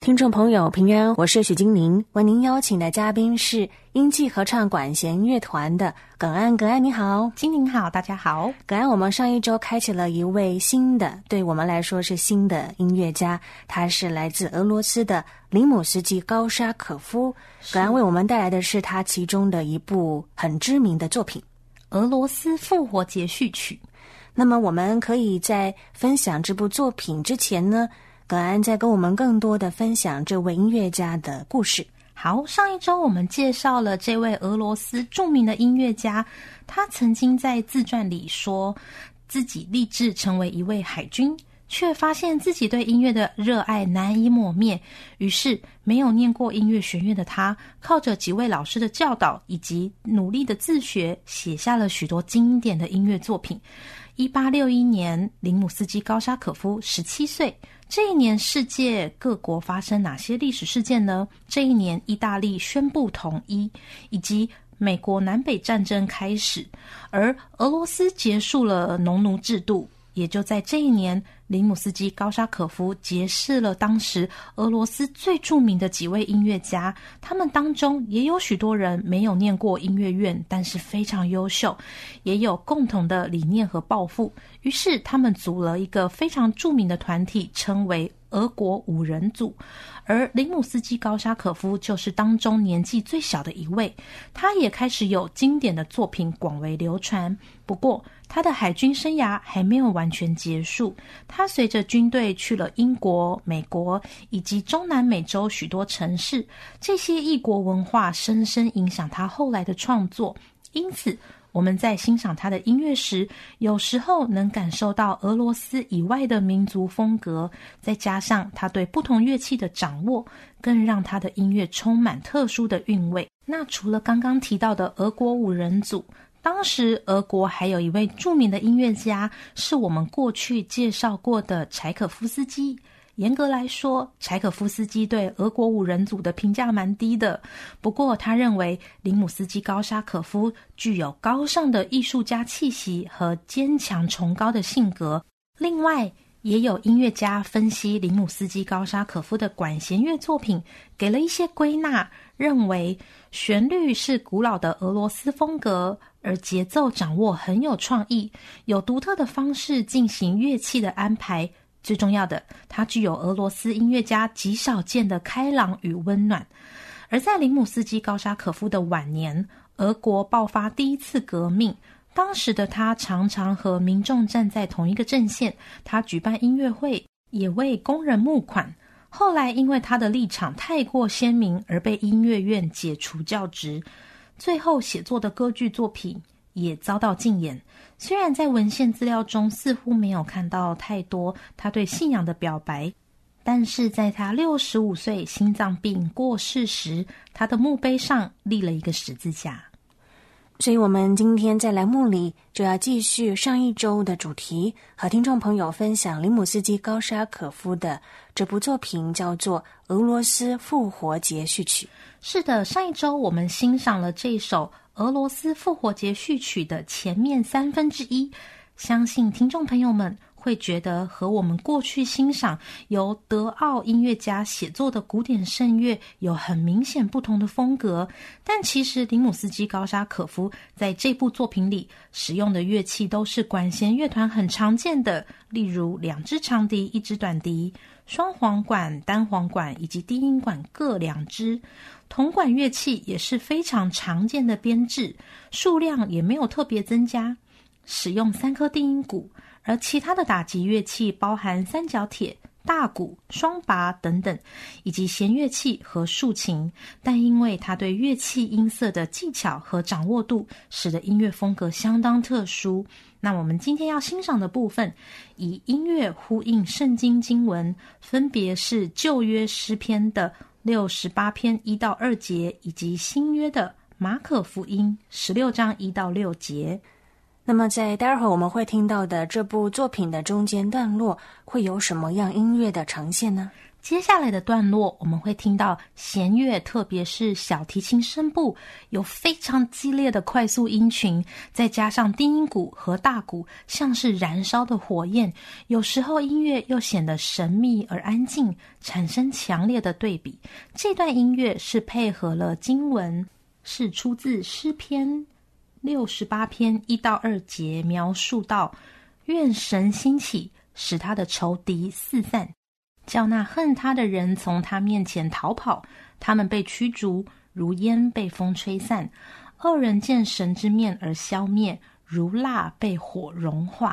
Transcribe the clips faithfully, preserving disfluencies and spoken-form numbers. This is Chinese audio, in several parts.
听众朋友平安，我是许金玲，为您邀请的嘉宾是英记合唱管弦乐团的耿安。耿安你好。 金玲好，大家好。 耿安，我们上一周开启了一位新的，对我们来说是新的音乐家，他是来自俄罗斯的林姆斯基高沙可夫。耿安为我们带来的是他其中的一部很知名的作品《 俄罗斯复活节序曲》。 那么我们可以在分享这部作品之前呢，耿安再跟我们更多的分享这位音乐家的故事。 好，上一周我们介绍了这位俄罗斯著名的音乐家，他曾经在自传里说自己立志成为一位海军，却发现自己对音乐的热爱难以抹灭，于是没有念过音乐学院的他，靠着几位老师的教导以及努力的自学，写下了许多经典的音乐作品。一八六一年，林姆斯基高沙可夫十七岁。这一年世界各国发生哪些历史事件呢？这一年意大利宣布统一，以及美国南北战争开始，而俄罗斯结束了农奴制度。也就在这一年，林姆斯基高沙可夫结识了当时俄罗斯最著名的几位音乐家，他们当中也有许多人没有念过音乐院，但是非常优秀，也有共同的理念和抱负，于是他们组了一个非常著名的团体，称为俄国五人组。而林姆斯基高沙可夫就是当中年纪最小的一位，他也开始有经典的作品广为流传。不过他的海军生涯还没有完全结束，他随着军队去了英国、美国以及中南美洲许多城市，这些异国文化深深影响他后来的创作。因此我们在欣赏他的音乐时，有时候能感受到俄罗斯以外的民族风格，再加上他对不同乐器的掌握，更让他的音乐充满特殊的韵味。那除了刚刚提到的俄国五人组，当时俄国还有一位著名的音乐家，是我们过去介绍过的柴可夫斯基。严格来说，柴可夫斯基对俄国五人组的评价蛮低的，不过他认为林姆斯基高沙可夫具有高尚的艺术家气息和坚强崇高的性格。另外也有音乐家分析林姆斯基高沙可夫的管弦乐作品，给了一些归纳，认为旋律是古老的俄罗斯风格，而节奏掌握很有创意，有独特的方式进行乐器的安排。最重要的，它具有俄罗斯音乐家极少见的开朗与温暖。而在林姆斯基高沙可夫的晚年，俄国爆发第一次革命，当时的他常常和民众站在同一个阵线，他举办音乐会，也为工人募款。后来因为他的立场太过鲜明，而被音乐院解除教职，最后写作的歌剧作品也遭到禁演。虽然在文献资料中似乎没有看到太多他对信仰的表白，但是在他六十五岁心脏病过世时，他的墓碑上立了一个十字架。 所以我们今天在栏目里就要继续上一周的主题，和听众朋友分享林姆斯基高沙可夫的这部作品，叫做《俄罗斯复活节序曲》。 是的，上一周我们欣赏了这首俄罗斯复活节序曲的前面三分之一，相信听众朋友们会觉得和我们过去欣赏由德奥音乐家写作的古典圣乐有很明显不同的风格。但其实林姆斯基高沙可夫在这部作品里使用的乐器都是管弦乐团很常见的，例如两支长笛、一支短笛、双簧管、单簧管以及低音管各两支。铜管乐器也是非常常见的编制，数量也没有特别增加，使用三颗低音鼓，而其他的打击乐器包含三角铁、大鼓、双拔等等，以及弦乐器和竖琴。但因为他对乐器音色的技巧和掌握度，使得音乐风格相当特殊。那我们今天要欣赏的部分，以音乐呼应圣经经文，分别是旧约诗篇的六十八篇一到二节，以及新约的马可福音十六章一到六节。 那么在待会儿我们会听到的这部作品的中间段落，会有什么样音乐的呈现呢？ 接下来的段落，我们会听到弦乐，特别是小提琴声部有非常激烈的快速音群，再加上低音鼓和大鼓像是燃烧的火焰，有时候音乐又显得神秘而安静，产生强烈的对比。这段音乐是配合了经文，是出自诗篇六十八篇一到二节，描述到愿神兴起，使他的仇敌四散，叫那恨他的人从他面前逃跑，他们被驱逐，如烟被风吹散。恶人见神之面而消灭，如蜡被火融化。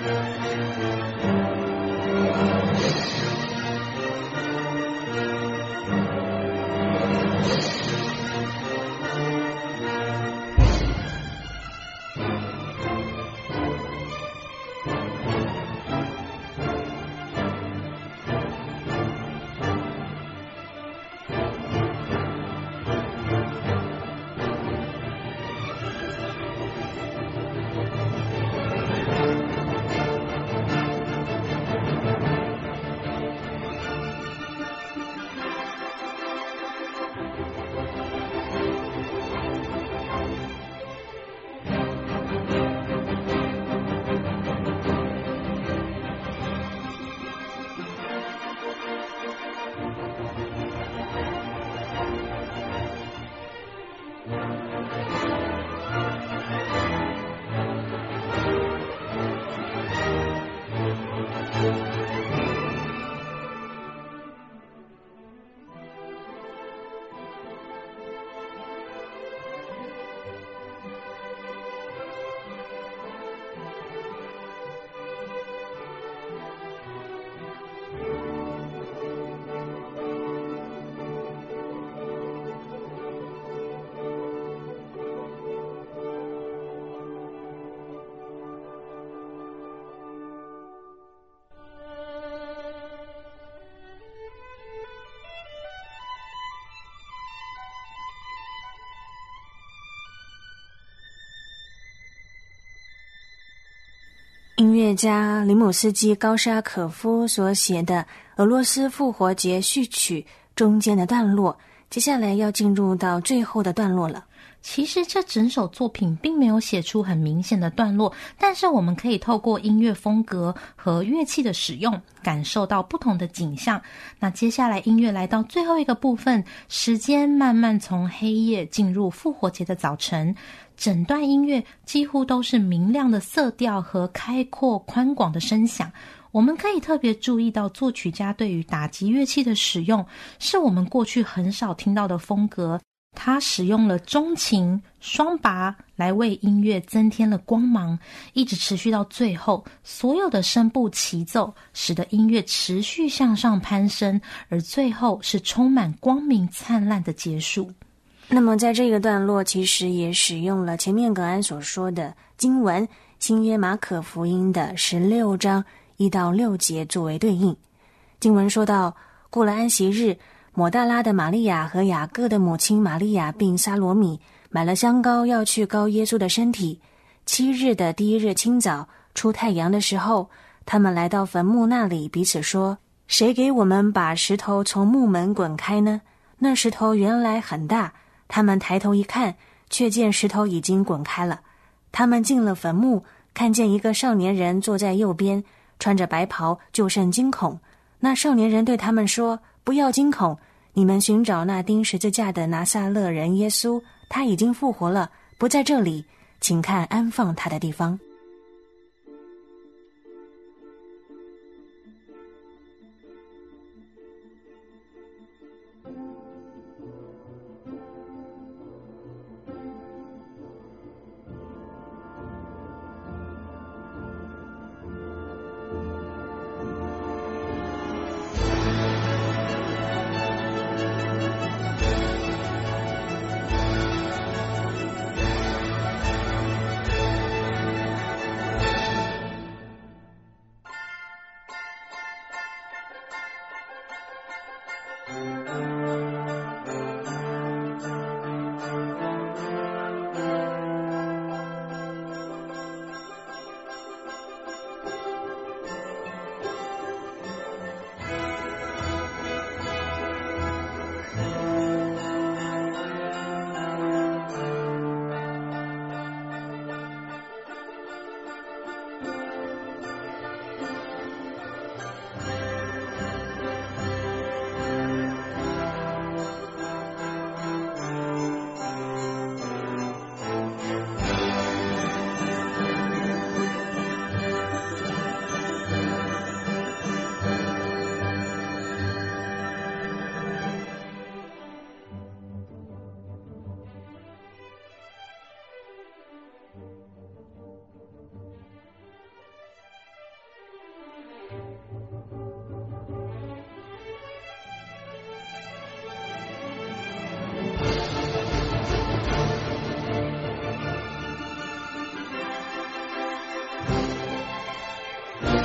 音乐家里姆斯基高沙可夫所写的俄罗斯复活节序曲中间的段落，接下来要进入到最后的段落了。 其实这整首作品并没有写出很明显的段落，但是我们可以透过音乐风格和乐器的使用，感受到不同的景象。那接下来音乐来到最后一个部分，时间慢慢从黑夜进入复活节的早晨，整段音乐几乎都是明亮的色调和开阔宽广的声响。我们可以特别注意到作曲家对于打击乐器的使用，是我们过去很少听到的风格。他使用了中琴、双拔来为音乐增添了光芒，一直持续到最后，所有的声部齐奏，使得音乐持续向上攀升，而最后是充满光明灿烂的结束。 那么在这个段落其实也使用了前面格安所说的经文新约马可福音的十六章一到六节作为对应。经文说到，过了安息日，抹大拉的玛利亚和雅各的母亲玛利亚并撒罗米买了香膏，要去膏耶稣的身体。七日的第一日清早，出太阳的时候，他们来到坟墓那里，彼此说，谁给我们把石头从墓门滚开呢？那石头原来很大，他们抬头一看，却见石头已经滚开了。他们进了坟墓，看见一个少年人坐在右边，穿着白袍，就甚惊恐。那少年人对他们说，不要惊恐，你们寻找那钉十字架的拿撒勒人耶稣，他已经复活了，不在这里，请看安放他的地方。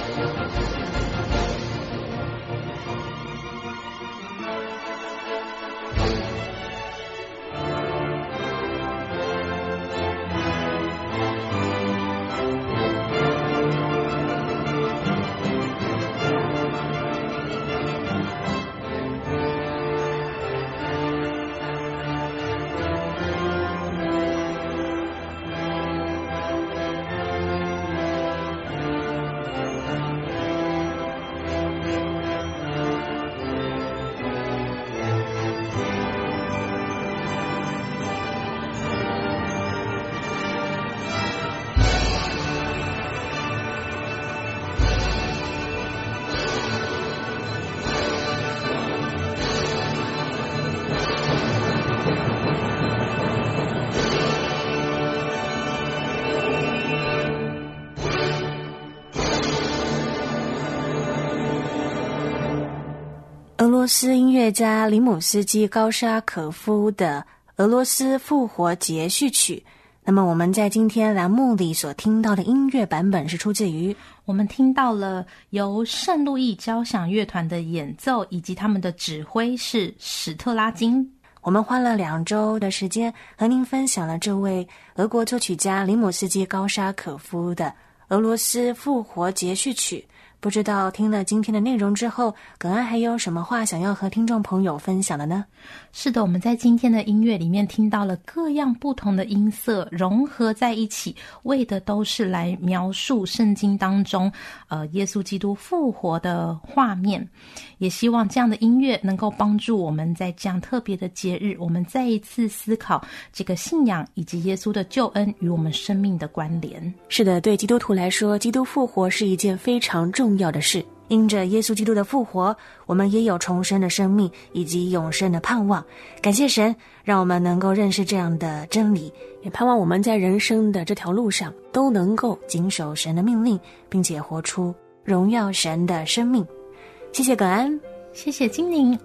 俄罗斯音乐家里姆斯基高沙可夫的俄罗斯复活节序曲。那么我们在今天栏目里所听到的音乐版本是出自于， 我们听到了由圣路易交响乐团的演奏，以及他们的指挥是史特拉金。 我们花了两周的时间和您分享了这位俄国作曲家里姆斯基高沙可夫的俄罗斯复活节序曲。不知道听了今天的内容之后，耿安还有什么话想要和听众朋友分享的呢？ 是的，我们在今天的音乐里面听到了各样不同的音色融合在一起，为的都是来描述圣经当中呃耶稣基督复活的画面。也希望这样的音乐能够帮助我们在这样特别的节日，我们再一次思考这个信仰以及耶稣的救恩与我们生命的关联。 是的，对基督徒来说，基督复活是一件非常重要的事。因着耶稣基督的复活，我们也有重生的生命以及永生的盼望。感谢神，让我们能够认识这样的真理，也盼望我们在人生的这条路上都能够谨守神的命令，并且活出荣耀神的生命。谢谢耿安， 谢谢金宁。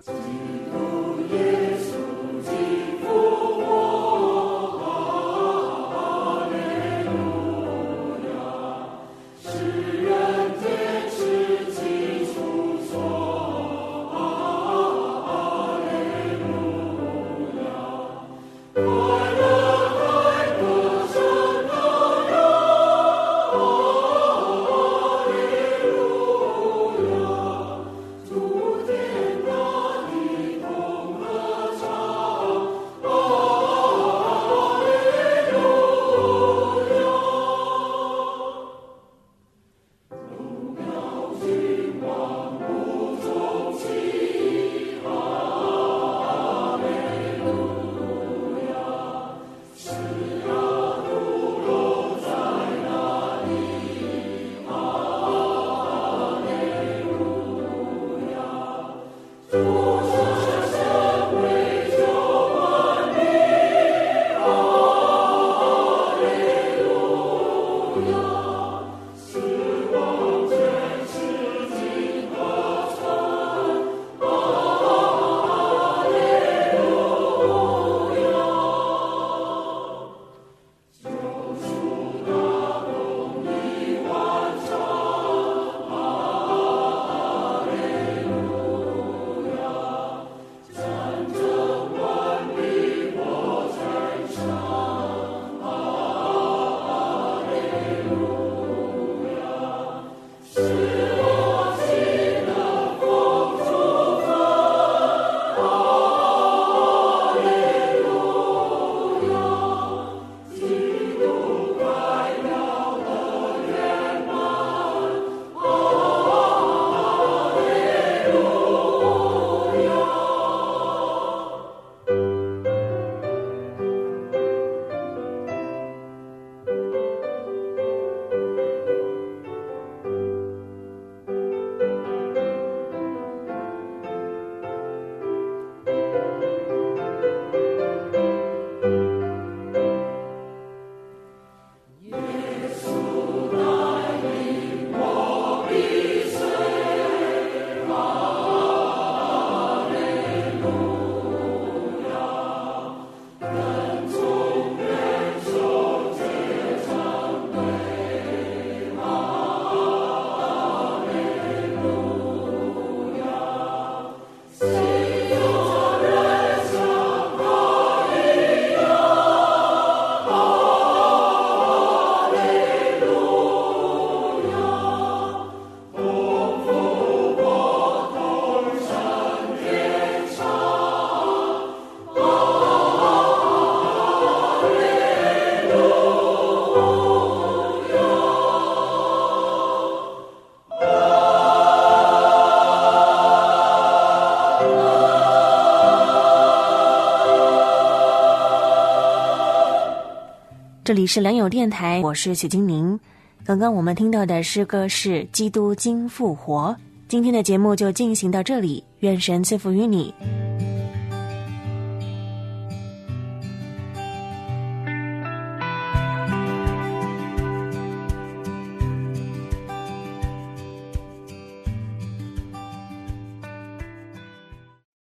这里是良友电台，我是许金宁。刚刚我们听到的诗歌是《基督经复活》。今天的节目就进行到这里，愿神赐福于你。